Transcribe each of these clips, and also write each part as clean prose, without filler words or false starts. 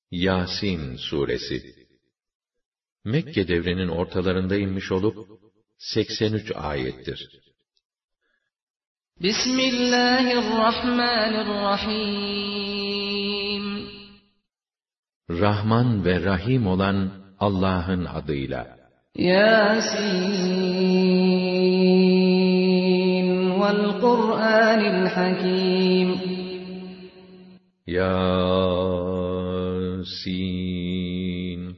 Yasin suresi Mekke devrinin ortalarında inmiş olup 83 ayettir. Bismillahirrahmanirrahim. Rahman ve Rahim olan Allah'ın adıyla. Yasin vel Kur'anil Hakim. Yasin.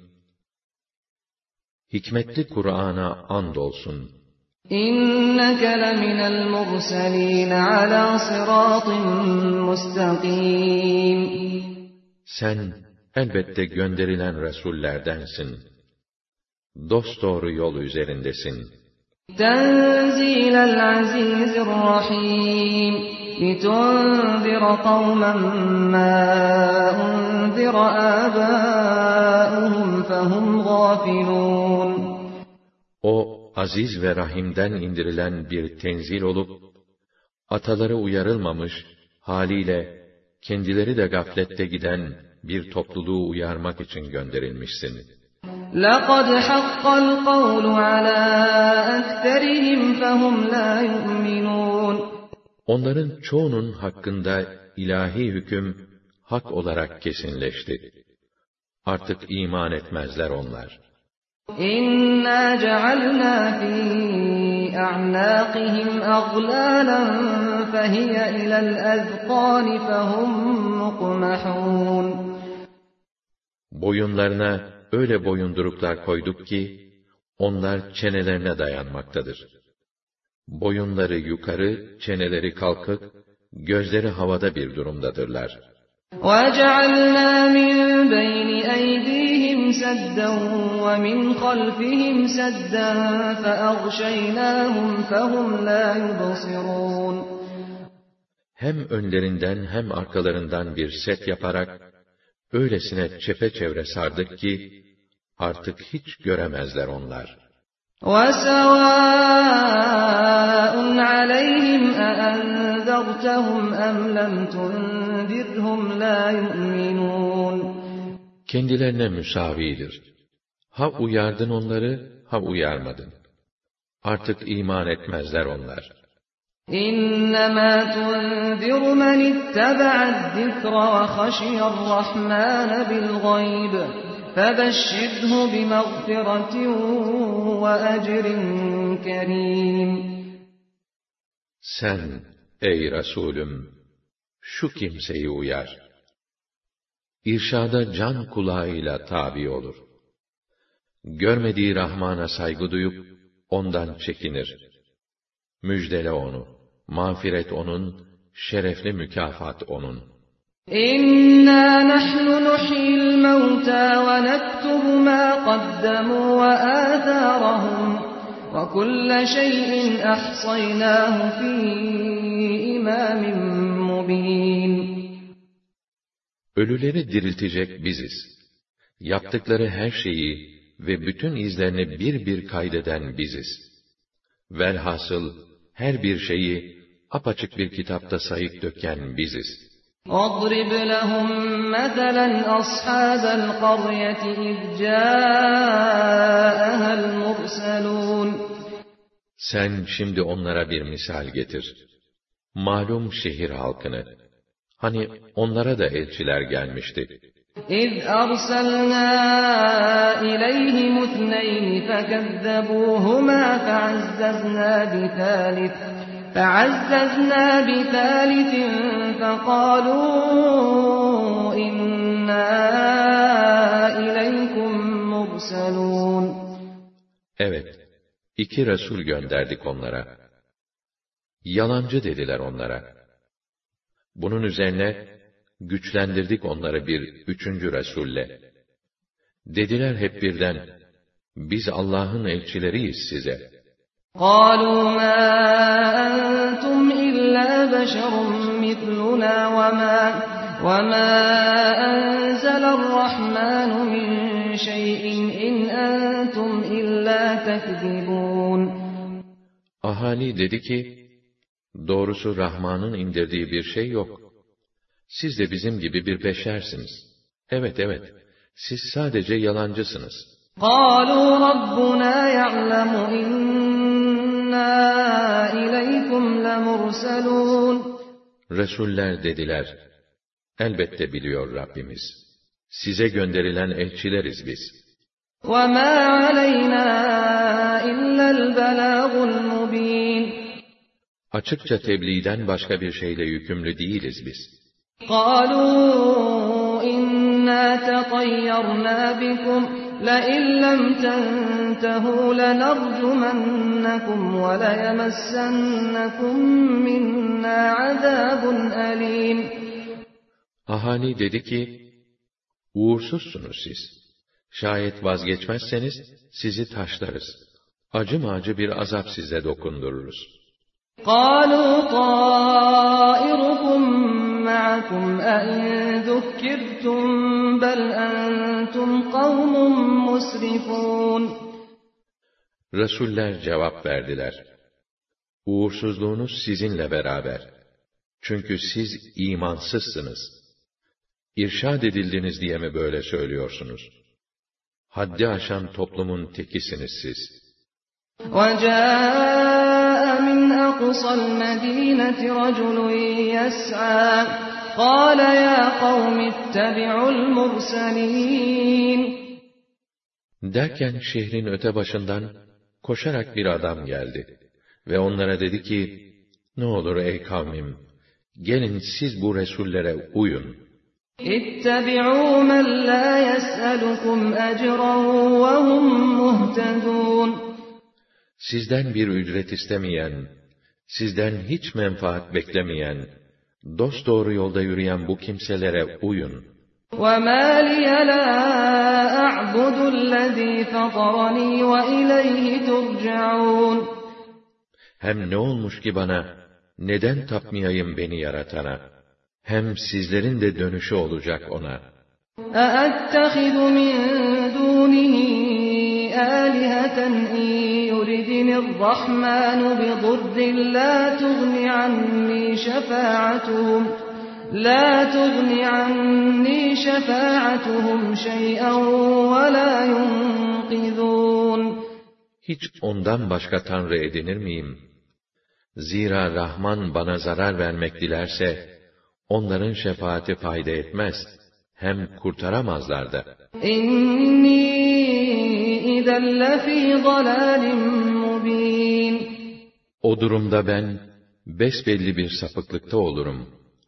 Hikmetli Kur'an'a andolsun. İnneke leminel murselin ala sıratin mustakim. Sen elbette gönderilen Resullerdensin. Dosdoğru yol üzerindesin. Tenzilel azizirrahim. Litunzira kavmen ma unzira âbâuhum fehum gâfilûn. O, aziz ve rahimden indirilen bir tenzil olup, ataları uyarılmamış, haliyle kendileri de gaflette giden bir topluluğu uyarmak için gönderilmişsin. لَقَدْ حَقَّ الْقَوْلُ عَلَى أَكْثَرِهِمْ فَهُمْ لَا يُؤْمِنُونَ. Onların çoğunun hakkında ilahi hüküm hak olarak kesinleşti. Artık iman etmezler onlar. İnna cealna fi a'naqihim aglalan fehiye ilal azqan fehum muqmahun. Boyunlarına öyle boyunduruklar koyduk ki onlar çenelerine dayanmaktadır. Boyunları yukarı, çeneleri kalkık, gözleri havada bir durumdadırlar. وَجَعَلْنَا مِنْ بَيْنِ أَيْدِيهِمْ سَدًّا وَمِنْ خَلْفِهِمْ سَدًّا فَأَغْشَيْنَاهُمْ فَهُمْ لَا يُبْصِرُونَ. Hem önlerinden hem arkalarından bir set yaparak, öylesine çepeçevre sardık ki, artık hiç göremezler onlar. وَسَوَاءٌ عَلَيْهِمْ أَأَنذَرْتَهُمْ أَمْ لَمْ تُنذِرْهُمْ لَا يُؤْمِنُونَ. Kendilerine müsavidir. Ha uyardın onları, ha uyarmadın. Artık iman etmezler onlar. إِنَّمَا تُنذِرُ مَنِ اتَّبَعَ الذِّكْرَ وَخَشِيَ الرَّحْمَنَ بِالْغَيْبِ فَبَشِّرْهُ بِمَغْفِرَةٍ وَأَجْرٍ كَرِيمٍ. Sen, ey Resulüm, şu kimseyi uyar. İrşada can kulağıyla tabi olur. Görmediği Rahman'a saygı duyup, ondan çekinir. Müjdele onu, mağfiret onun, şerefli mükafat onun. İnna nahnu nuhyil mevta ve nektubu ma qaddamu ve âthârahum ve kulle şeyin ahsaynâhu fî imâmin mubîn. Ölüleri diriltecek biziz. Yaptıkları her şeyi ve bütün izlerini bir bir kaydeden biziz. Velhasıl her bir şeyi apaçık bir kitapta sayıp döken biziz. اضرب لهم مثلا أصحاب القرية إذ جاءها المرسلون. Sen şimdi onlara bir misal getir. Malum şehir halkını. Hani onlara da elçiler gelmişti. إذ أرسلنا إليهم اثنين فكذبوهما فعززنا بثالث فقالوا إنا إليكم مرسلون. Evet, 2 Resul gönderdik onlara. Yalancı dediler onlara. Bunun üzerine güçlendirdik onları bir 3. Resulle. Dediler hep birden, biz Allah'ın elçileriyiz size. قالوا ما أنتم إلا بشر مثلنا وما أنزل الرحمن من شيء إن أنتم إلا تكذبون. Ahali dedi ki, doğrusu Rahman'ın indirdiği bir şey yok. Siz de bizim gibi bir beşersiniz. Evet, siz sadece yalancısınız. قَالُوا رَبُّنَا يَعْلَمُ إِنَّا إِلَيْكُمْ لَمُرْسَلُونَ Resuller dediler, elbette biliyor Rabbimiz. Size gönderilen elçileriz biz. وَمَا عَلَيْنَا إِلَّا الْبَلَاغُ الْمُبِينُ Açıkça tebliğden başka bir şeyle yükümlü değiliz biz. قَالُوا إِنَّا تَطَيَّرْنَا بِكُمْ لَئِن لَّمْ تَنْتَهُوا لَنَرْجُمَنَّكُمْ وَلَيَمَسَّنَّكُم مِّنَّا عَذَابٌ أَلِيمٌ Ahali dedi ki, uğursuzsunuz siz. Şayet vazgeçmezseniz sizi taşlarız. Acı bir azap size dokundururuz. قَالُوا طَائِرُكُمْ مَعَكُمْ أَئِن ذُكِّرْتُم بَلْ أَنتُمْ قَوْمٌ مُّسْرِفُونَ Resuller cevap verdiler. Uğursuzluğunuz sizinle beraber. Çünkü siz imansızsınız. İrşad edildiniz diye mi böyle söylüyorsunuz? Haddi aşan toplumun tekisiniz siz. وَجَاءَ مِنْ أَقْصَى الْمَدِينَةِ رَجُلٌ يَسْعَىٰ قَالَ يَا قَوْمِ اتَّبِعُوا الْمُرْسَلِينَ Derken şehrin öte başından koşarak bir adam geldi ve onlara dedi ki, ne olur ey kavmim, gelin siz bu resullere uyun. اتَّبِعُوا مَنْ لَا يَسْأَلُكُمْ أَجْرًا وَهُمْ مُهْتَدُونَ Sizden bir ücret istemeyen, sizden hiç menfaat beklemeyen, dosdoğru yolda yürüyen bu kimselere uyun. وَمَا لِيَ لَا أَعْبُدُ الَّذ۪ي فَطَرَنِي وَإِلَيْهِ تُرْجَعُونَ Hem ne olmuş ki bana, neden tapmayayım beni yaratana? Hem sizlerin de dönüşü olacak ona. أَأَتَّخِذُ مِنْ دُونِهِ آلِهَةً إِنْ يُرِدْنِ الرَّحْمَنُ بِضُرٍّ لَا تُغْنِ عَنِّي شَفَاعَتُهُمْ شَيْئًا وَلَا يُنْقِذُونَ Hiç ondan başka tanrı edinir miyim? Zira Rahman bana zarar vermek dilerse, onların şefaati fayda etmez, hem kurtaramazlar da. İnni izen lefî dalâlin mubîn. O durumda ben, besbelli bir sapıklıkta olurum.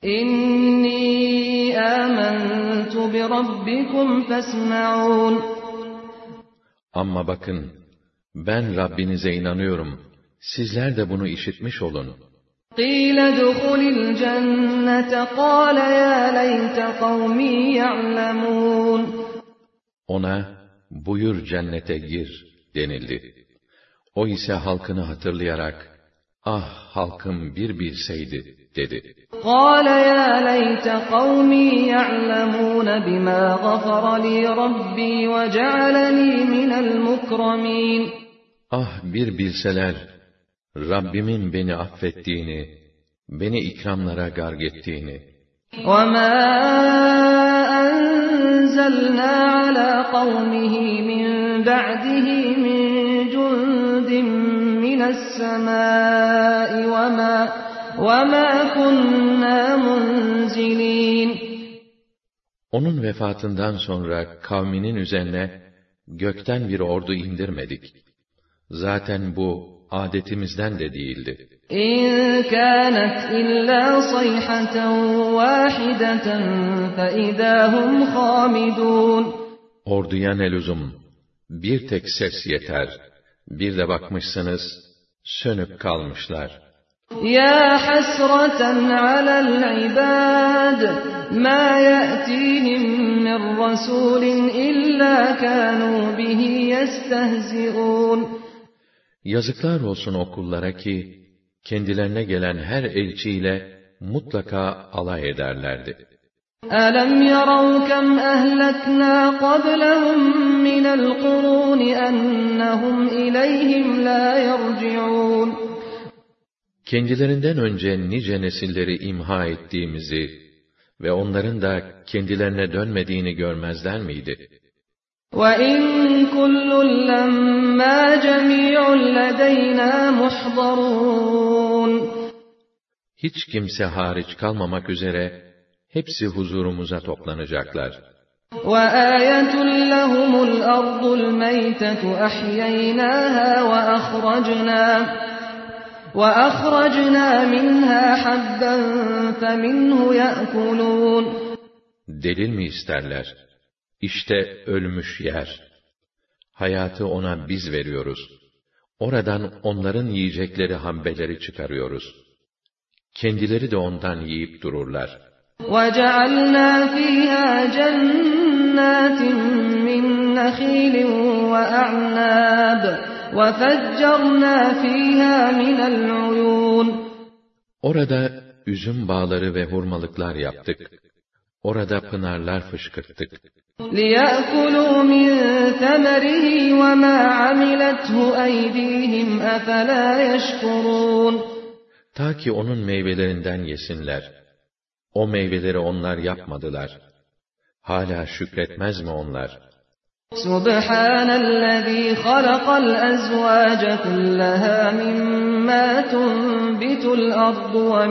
İnni âmentu bi rabbikum fesma'ûn. Ama bakın, ben Rabbinize inanıyorum, sizler de bunu işitmiş olun. قِيلَ ادْخُلِ الْجَنَّةَ قَالَ يَا لَيْتَ قَوْمِي يَعْلَمُونَ Ona, buyur cennete gir denildi. O ise halkını hatırlayarak, ah halkım bir bilseydi dedi. قَالَ يَا لَيْتَ قَوْمِي يَعْلَمُونَ بِمَا غَفَرَ لِي رَبِّي وَجَعَلَنِي مِنَ الْمُكْرَمِينَ Ah bir bilseler, Rabbimin beni affettiğini, beni ikramlara garg ettiğini. وَمَا أَنزَلْنَا عَلَى قَوْمِهِ مِنْ بَعْدِهِ مِنْ جُنْدٍ مِنَ السَّمَاءِ وَمَا كُنَّا مُنْزِلِينَ Onun vefatından sonra kavminin üzerine gökten bir ordu indirmedik. Zaten bu adetimizden de değildi. İn kânet illâ sayhaten vâhideten feidâhum hâmidûn. Orduya ne lüzum? Bir tek ses yeter. Bir de bakmışsınız, sönüp kalmışlar. Ya hasreten alel ibâd, mâ ye'tîhim min rasûlin illâ kânû bihi yestehzi'ûn. Yazıklar olsun o kullara ki, kendilerine gelen her elçiyle mutlaka alay ederlerdi. أَلَمْ يَرَوْا كَمْ أَهْلَكْنَا قَبْلَهُمْ مِنَ الْقُرُونِ أَنَّهُمْ إِلَيْهِمْ لَا يَرْجِعُونَ Kendilerinden önce nice nesilleri imha ettiğimizi ve onların da kendilerine dönmediğini görmezler miydi? وَإِنْ كُلٌّ لَمَّا جَمِيعٌ لَدَيْنَا مُحْضَرُونَ Hiç kimse hariç kalmamak üzere hepsi huzurumuza toplanacaklar. وَآيَةٌ لَهُمُ الْأَرْضُ الْمَيْتَةُ أَحْيَيْنَاهَا وَأَخْرَجْنَا مِنْهَا حَبًّا فَمِنْهُ يَأْكُلُونَ Delil mi isterler? İşte ölmüş yer. Hayatı ona biz veriyoruz. Oradan onların yiyecekleri habbeleri çıkarıyoruz. Kendileri de ondan yiyip dururlar. وَجَعَلْنَا فِيهَا جَنَّاتٍ مِّن نَّخِيلٍ وَأَعْنَابٍ وَفَجَّرْنَا فِيهَا مِنَ الْعُيُونِ Orada üzüm bağları ve hurmalıklar yaptık. Orada pınarlar fışkırttık. لِيَأْكُلُوا مِنْ ثَمَرِهِ وَمَا عَمِلَتْهُ أَيْدِيهِمْ أَفَلَا يَشْكُرُونَ Ta ki onun meyvelerinden yesinler. O meyveleri onlar yapmadılar. Hala şükretmez mi onlar? Subhanellezî halakal ezvâce kullahâ mimmâ tunbitul ardu ve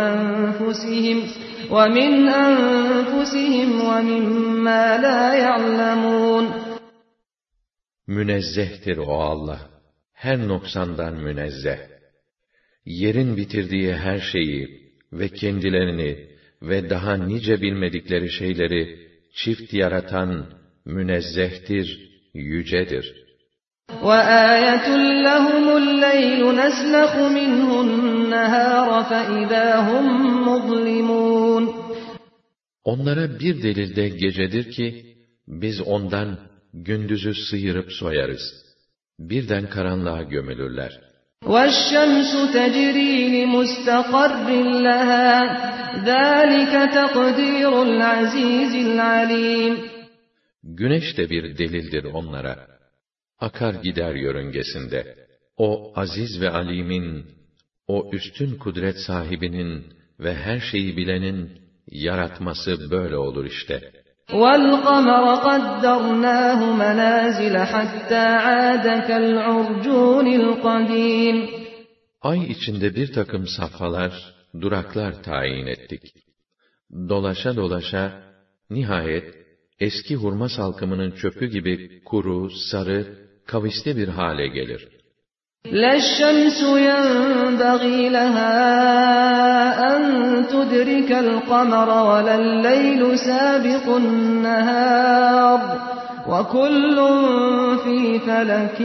min enfusihim ve mimmâ lâ ya'lemûn. Münezzehtir o Allah. Her noksandan münezzeh. Yerin bitirdiği her şeyi ve kendilerini ve daha nice bilmedikleri şeyleri çift yaratan münezzehtir, yücedir. وَآيَةٌ لَهُمُ اللَّيْلُ نَسْلَخُ مِنْهُ النَّهَارَ فَإِذَا هُمْ مُظْلِمُونَ Onlara bir delil de gecedir ki, biz ondan gündüzü sıyırıp soyarız. Birden karanlığa gömülürler. وَالشَّمْسُ تَجْرِي لِمُسْتَقَرٍّ لَهَا ذَٰلِكَ تَقْدِيرُ الْعَزِيزِ الْعَلِيمِ Güneş de bir delildir onlara. Akar gider yörüngesinde. O aziz ve alimin, o üstün kudret sahibinin ve her şeyi bilenin yaratması böyle olur işte. وَالْقَمَرَ قَدَّرْنَاهُ مَنَازِلَ حَتَّى عَادَ كَالْعُرْجُونِ الْقَدِيمِ Ay içinde bir takım safhalar, duraklar tayin ettik. Dolaşa dolaşa, nihayet, eski hurma salkımının çöpü gibi kuru, sarı, kavisli bir hale gelir. لَا الشَّمْسُ يَنبَغِي لَهَا أَن تُدْرِكَ الْقَمَرَ وَلَا اللَّيْلُ سَابِقُ النَّهَارِ وَكُلٌّ فِي فَلَكٍ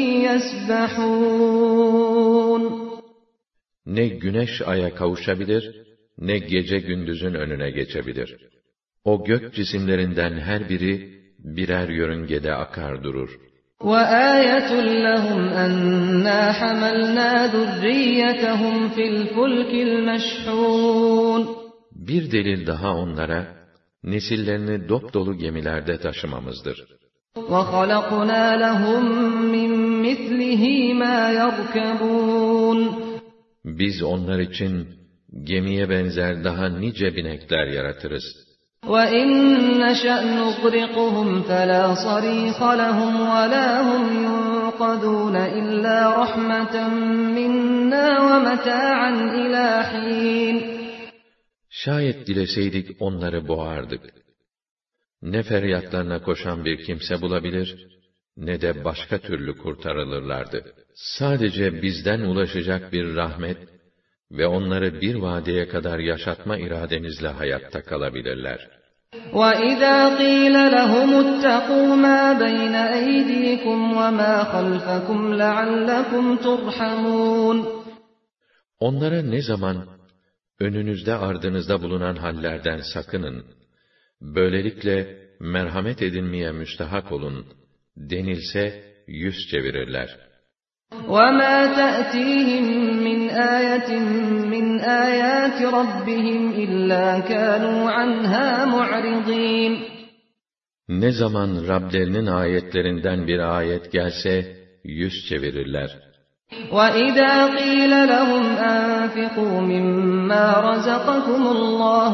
يَسْبَحُونَ Ne güneş aya kavuşabilir, ne gece gündüzün önüne geçebilir. O gök cisimlerinden her biri birer yörüngede akar durur. وَآيَةٌ لَهُمْ أَنَّا حَمَلْنَا ذُرِّيَّتَهُمْ فِي الْفُلْكِ الْمَشْحُونِ Bir delil daha onlara, nesillerini dopdolu gemilerde taşımamızdır. وَخَلَقْنَا لَهُم مِّن مِّثْلِهِ مَا يَرْكَبُونَ Biz onlar için gemiye benzer daha nice binekler yaratırız. وَإِنْ نَشَأْ نُغْرِقْهُمْ فَلَا صَرِيخَ لَهُمْ وَلَا هُمْ يُنقَذُونَ إِلَّا رَحْمَةً مِنَّا وَمَتَاعًا إِلَى حِينٍ Şayet dileseydik onları boğardık. Ne feryatlarına koşan bir kimse bulabilir, ne de başka türlü kurtarılırlardı. Sadece bizden ulaşacak bir rahmet ve onları bir vadeye kadar yaşatma irademizle hayatta kalabilirler. وَإِذَا قِيلَ لَهُمُ اتَّقُوا مَا بَيْنَ أَيْدِيكُمْ وَمَا خَلْفَكُمْ لَعَلَّكُمْ تُرْحَمُونَ Onlara ne zaman önünüzde ardınızda bulunan hallerden sakının, böylelikle merhamet edilmeye müstahak olun denilse yüz çevirirler. وَمَا تَأْتِيهِمْ مِنْ آيَةٍ مِّنْ آيَاتِ رَبِّهِمْ إِلَّا كَانُوا عَنْهَا مُعْرِضِينَ Ne zaman Rablerinin ayetlerinden bir ayet gelse yüz çevirirler. وَإِذَا قِيلَ لَهُمْ أَنفِقُوا مِمَّا رَزَقَكُمُ اللَّهُ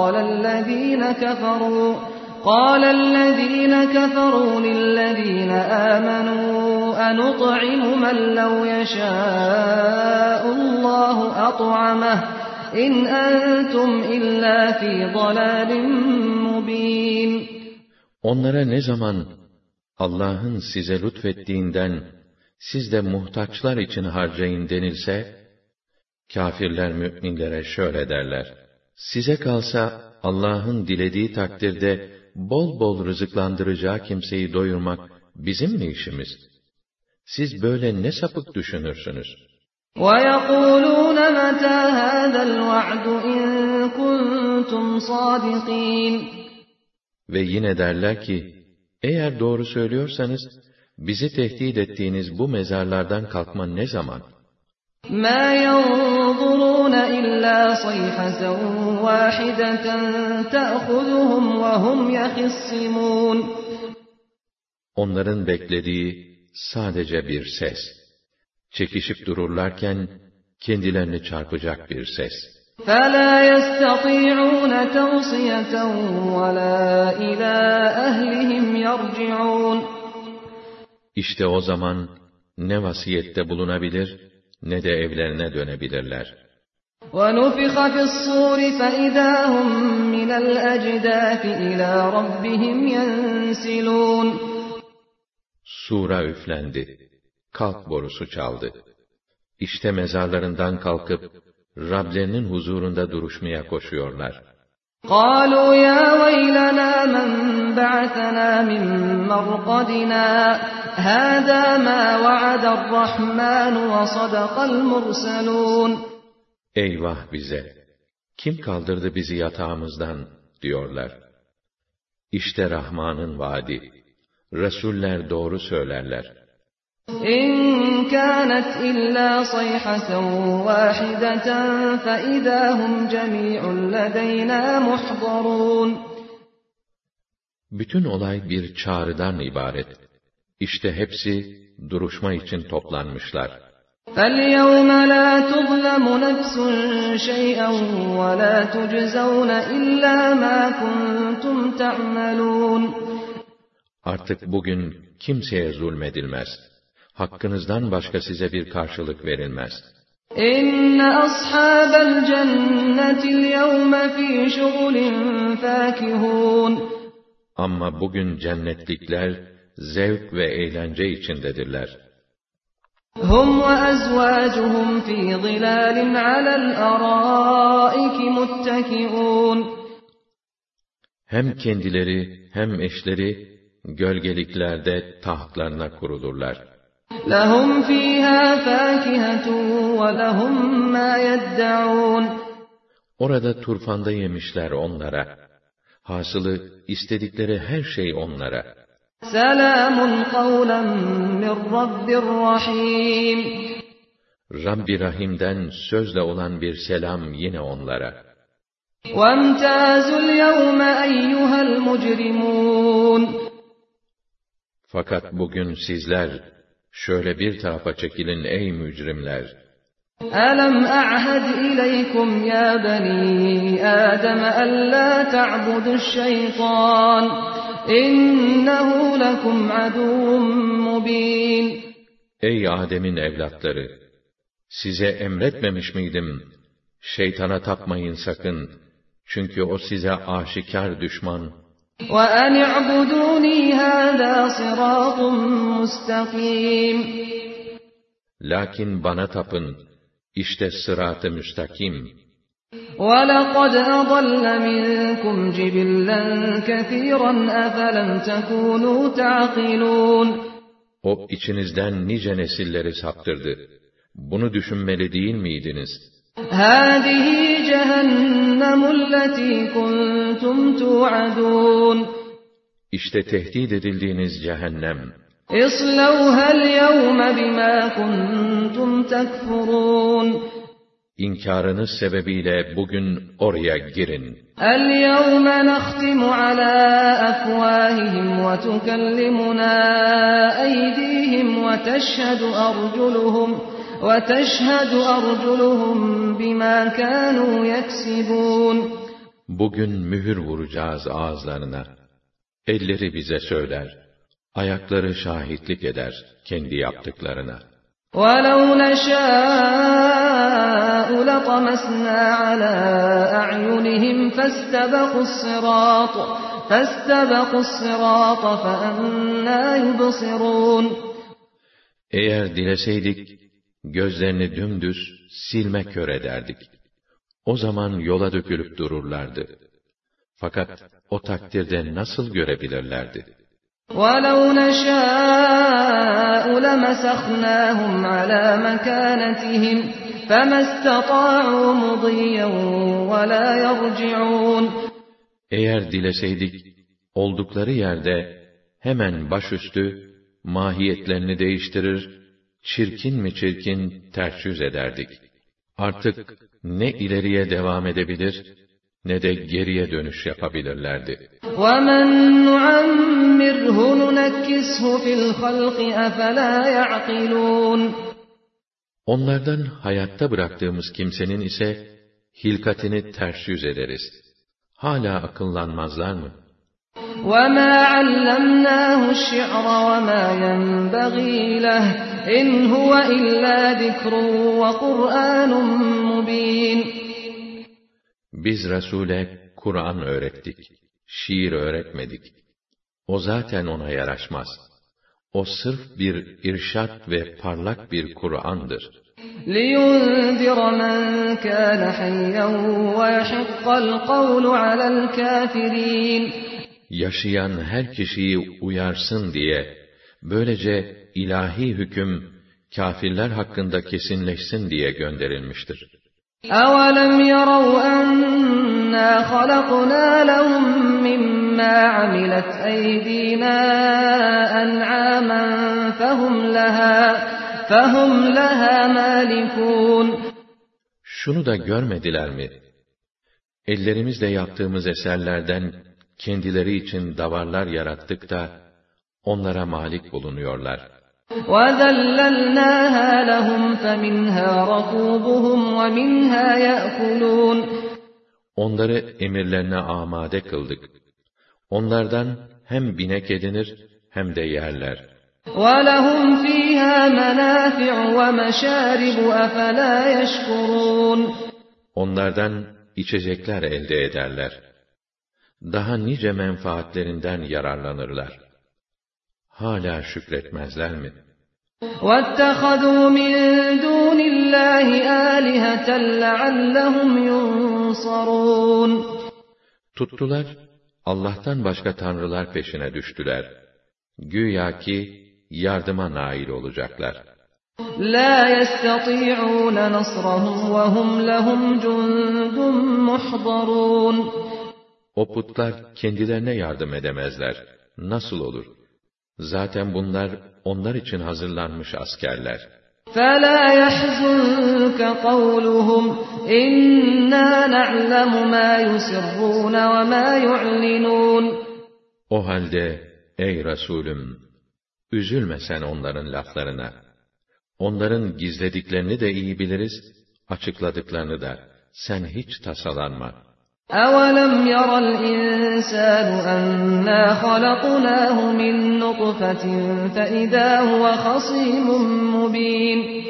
قَالَ الَّذِينَ كَفَرُوا لِلَّذِينَ آمَنُوا أَنُطْعِمُ مَن لَّوْ يَشَاءُ اللَّهُ أَطْعَمَهُ إِنْ أَنتُمْ إِلَّا فِي ضَلَالٍ مُّبِينٍ. Onlara ne zaman Allah'ın size lütfettiğinden siz de muhtaçlar için harcayın denilse, kâfirler müminlere şöyle derler: size kalsa Allah'ın dilediği takdirde bol bol rızıklandıracağı kimseyi doyurmak bizim mi işimiz? Siz böyle ne sapık düşünürsünüz? وَيَقُولُونَ مَتَى هَذَا الْوَعْدُ إِن كُنتُمْ صَادِقِينَ. Ve yine derler ki, eğer doğru söylüyorsanız, bizi tehdit ettiğiniz bu mezarlardan kalkma ne zaman? مَا يَنظُرُونَ إِلَّا صَيْحَةً وَاحِدَةً تَأْخُذُهُمْ وَهُمْ يَخِصِّمُونَ. Onların beklediği sadece bir ses. Çekişip dururlarken kendilerini çarpacak bir ses. فَلَا يَسْتَطِيعُونَ تَوْصِيَةً وَلَا إِلَى أَهْلِهِمْ يَرْجِعُونَ. İşte o zaman ne vasiyette bulunabilir, ne de evlerine dönebilirler. وَنُفِخَ فِي الصُّورِ فَإِذَا هُمْ مِنَ الْأَجْدَاثِ إِلَى رَبِّهِمْ يَنْسِلُونَ. Sura üflendi. Kalk borusu çaldı. İşte mezarlarından kalkıp Rablerinin huzurunda duruşmaya koşuyorlar. قَالُوا يَا وَيْلَنَا مَنْ بَعَثَنَا مِنْ مَرْقَدِنَا هَذَا مَا وَعَدَ الرَّحْمَنُ وَصَدَقَ الْمُرْسَلُونَ. Eyvah bize! Kim kaldırdı bizi yatağımızdan, diyorlar. İşte Rahman'ın vaadi. Resuller doğru söylerler. إِنْ كَانَتْ إِلَّا صَيْحَةً وَاحِدَةً فَإِذَا هُمْ جَمِيعٌ لَدَيْنَا مُحْضَرُونَ. Bütün olay bir çağrıdan ibaret. İşte hepsi duruşma için toplanmışlar. فَالْيَوْمَ لَا تُظْلَمُ نَفْسٌ شَيْئًا وَلَا تُجْزَوْنَ إِلَّا مَا كُنتُمْ تَعْمَلُونَ. Artık bugün kimseye zulmedilmez. Hakkınızdan başka size bir karşılık verilmez. İnne ashabel cennetil yevme fî şugulin fâkihûn. Ama bugün cennetlikler zevk ve eğlence içindedirler. Hum ve ezvâcuhum fî zilâlin alel arâiki muttekiûn. Hem kendileri hem eşleri gölgeliklerde tahtlarına kurulurlar. لَهُمْ فِيهَا فَاكِهَةٌ وَلَهُمْ مَا يَدَّعُونَ. Orada turfanda yemişler onlara. Hasılı istedikleri her şey onlara. سَلَامٌ قَوْلًا مِّن رَّبٍّ رَّحِيمٍ. Rabbi Rahim'den sözle olan bir selam yine onlara. وَامْتَازُوا الْيَوْمَ أَيُّهَا الْمُجْرِمُونَ. Fakat bugün sizler şöyle bir tarafa çekilin ey mücrimler. أَلَمْ أَعْهَدْ إِلَيْكُمْ يَا بَنِي آدَمَ أَلَّا تَعْبُدُوا الشَّيْطَانَ إِنَّهُ لَكُمْ عَدُوٌّ مُّبِينٌ. Ey Adem'in evlatları! Size emretmemiş miydim? Şeytana tapmayın sakın. Çünkü o size aşikar düşman. وَأَنِ اعْبُدُونِي هَذَا صِرَاطٌ مُسْتَقِيمٌ. Lakin bana tapın. İşte sırat-ı müstakim. وَلَقَدْ أَضَلَّ مِنكُمْ جِبِلًّا كَثِيرًا أَفَلَمْ تَكُونُوا تَعْقِلُونَ. O içinizden nice nesilleri saptırdı. Bunu düşünmeli değil miydiniz? هَذِهِ جَهَنَّمُ الَّتِي كُنْتُمْ تُوعَدُونَ. İşte tehdit edildiğiniz cehennem. اصْلَوْهَا الْيَوْمَ بِمَا كُنْتُمْ تَكْفُرُونَ. İnkarınız sebebiyle bugün oraya girin. الْيَوْمَ نَخْتِمُ عَلَى أَفْوَاهِهِمْ وَتُكَلِّمُنَا أَيْدِيهِمْ وَتَشْهَدُ أَرْجُلُهُمْ بِمَا كَانُوا يَكْسِبُونَ Bugün mühür vuracağız ağızlarına. Elleri bize söyler, ayakları şahitlik eder kendi yaptıklarına. وَلَوْ نَشَاءُ لَطَمَسْنَا عَلَى أَعْيُنِهِمْ فَاسْتَبَقُوا الصِّرَاطَ فَأَنَّى يُبْصِرُونَ Eğer dileseydik, gözlerini dümdüz silme kör ederdik. O zaman yola dökülüp dururlardı. Fakat o takdirde nasıl görebilirlerdi? وَلَوْ نَشَاءُ لَمَسَخْنَاهُمْ عَلَى مَكَانَتِهِمْ فَمَا اسْتَطَاعُوا مُضِيًّا وَلَا يَرْجِعُونَ Eğer dileseydik, oldukları yerde hemen başüstü mahiyetlerini değiştirir, çirkin mi çirkin ters yüz ederdik. Artık ne ileriye devam edebilir, ne de geriye dönüş yapabilirlerdi. وَمَنْ نُعَمِّرْهُ نُنَكِّسْهُ فِي الْخَلْقِ أَفَلَا يَعْقِلُونَ Onlardan hayatta bıraktığımız kimsenin ise hilkatini ters yüz ederiz. Hala akıllanmazlar mı? وَمَا عَلَّمْنَاهُ الشِّعْرَ وَمَا يَنبَغِي لَهُ إِنْ هُوَ إِلَّا ذِكْرٌ وَقُرْآنٌ مُبِينٌ Biz Resul'e Kur'an öğrettik, şiir öğretmedik. O zaten ona yaraşmaz. O sırf bir irşat ve parlak bir Kur'an'dır. لِيُنْذِرَ مَنْ كَانَ حَيًّا وَيَحِقَّ الْقَوْلُ عَلَى الْكَافِرِينَ Yaşayan her kişiyi uyarsın diye, böylece ilahi hüküm, kâfirler hakkında kesinleşsin diye gönderilmiştir. أَوَلَمْ يَرَوْا أَنَّا خَلَقْنَا لَهُم مِّمَّا عَمِلَتْ أَيْدِينَا أَنْعَامًا فَهُمْ لَهَا مَالِكُونَ Şunu da görmediler mi? Ellerimizle yaptığımız eserlerden kendileri için davarlar yarattık da onlara malik bulunuyorlar. وَذَلَّلْنَاهَا لَهُمْ فَمِنْهَا رَكُوبُهُمْ وَمِنْهَا يَأْكُلُونَ Onları emirlerine amade kıldık. Onlardan hem binek edinir hem de yerler. وَلَهُمْ فِيهَا مَنَافِعُ وَمَشَارِبُ أَفَلَا يَشْكُرُونَ Onlardan içecekler elde ederler. Daha nice menfaatlerinden yararlanırlar. Hala şükretmezler mi? وَاتَّخَذُوا مِن دُونِ اللّٰهِ آلِهَةً لَعَلَّهُمْ يُنصَرُونَ Tuttular, Allah'tan başka tanrılar peşine düştüler. Güya ki yardıma nail olacaklar. لَا يَسْتَطِيعُونَ نَصْرَهُمْ وَهُمْ لَهُمْ جُندٌ مُحْضَرُونَ O putlar kendilerine yardım edemezler. Nasıl olur? Zaten bunlar onlar için hazırlanmış askerler. فَلَا يَحْزُنكَ قَوْلُهُمْ إِنَّا نَعْلَمُ مَا يُسِرُّونَ وَمَا يُعْلِنُونَ O halde ey Resulüm, üzülme sen onların laflarına. Onların gizlediklerini de iyi biliriz, açıkladıklarını da. Sen hiç tasalanma. أَوَلَمْ يَرَ الْإِنسَانُ أَنَّا خَلَقْنَاهُ مِنْ نُطْفَةٍ فَإِذَا هُوَ خَصِيمٌ مُّبِينٌ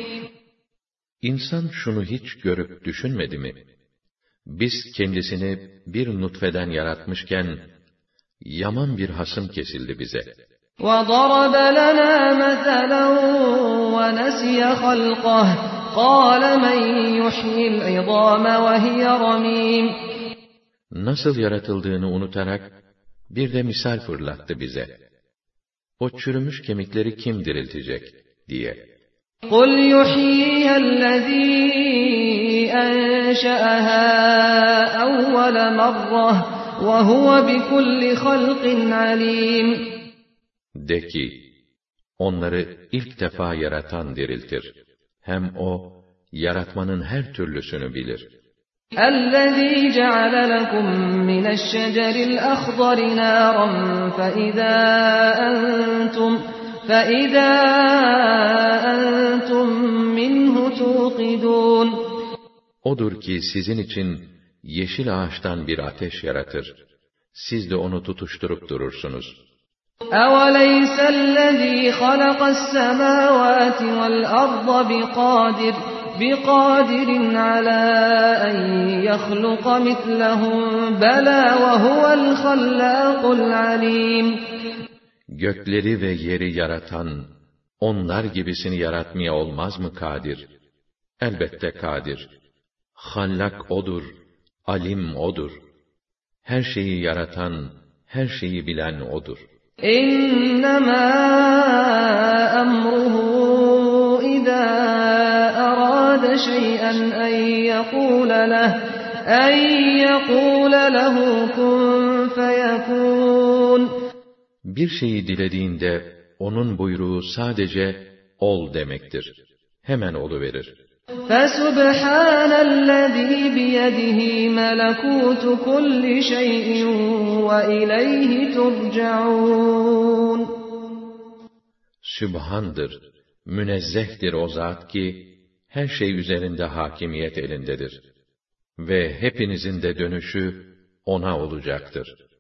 İnsan şunu hiç görüp düşünmedi mi? Biz kendisini bir nutfeden yaratmışken, yaman bir hasım kesildi bize. وَضَرَبَ لَنَا مَثَلًا وَنَسِيَ خَلْقَهُ قَالَ مَنْ يُحْيِي الْعِظَامَ وَهِيَ رَمِيمٌ Nasıl yaratıldığını unutarak, bir de misal fırlattı bize. O çürümüş kemikleri kim diriltecek diye. قُلْ يُحْيِيهَا الَّذ۪ي أَنْشَأَهَا أَوَّلَ مَرَّةٍ وَهُوَ بِكُلِّ خَلْقٍ عَلِيمٌ De ki, onları ilk defa yaratan diriltir. Hem o, yaratmanın her türlüsünü bilir. الَّذ۪ي جَعَلَ لَكُم مِّنَ الشَّجَرِ الْأَخْضَرِ نَارًا فَإِذَا أَنْتُمْ مِنْهُ تُوقِدُونَ Odur ki sizin için yeşil ağaçtan bir ateş yaratır. Siz de onu tutuşturup durursunuz. أَوَلَيْسَ الَّذ۪ي خَلَقَ السَّمَاوَاتِ وَالْأَرْضَ بِقَادِرٍ عَلَى أَنْ يَخْلُقَ مِثْلَهُمْ بَلَى وَهُوَ الْخَلَّاقُ الْعَلِيمُ Gökleri ve yeri yaratan, onlar gibisini yaratmaya olmaz mı kadir? Elbette kadir. Hallak odur, alim odur. Her şeyi yaratan, her şeyi bilen odur. İnnemâ emruhu izâ arâde şey'en en yekûle lehu kun feyekûn. Bir şeyi dilediğinde, onun buyruğu sadece ol demektir. Hemen oluverir. فَسُبْحَانَ الَّذ۪ي بِيَدِهِ مَلَكُوتُ كُلِّ شَيْءٍ وَإِلَيْهِ تُرْجَعُونَ Sübhandır, münezzehtir o zat ki, her şey üzerinde hakimiyet elindedir. Ve hepinizin de dönüşü ona olacaktır.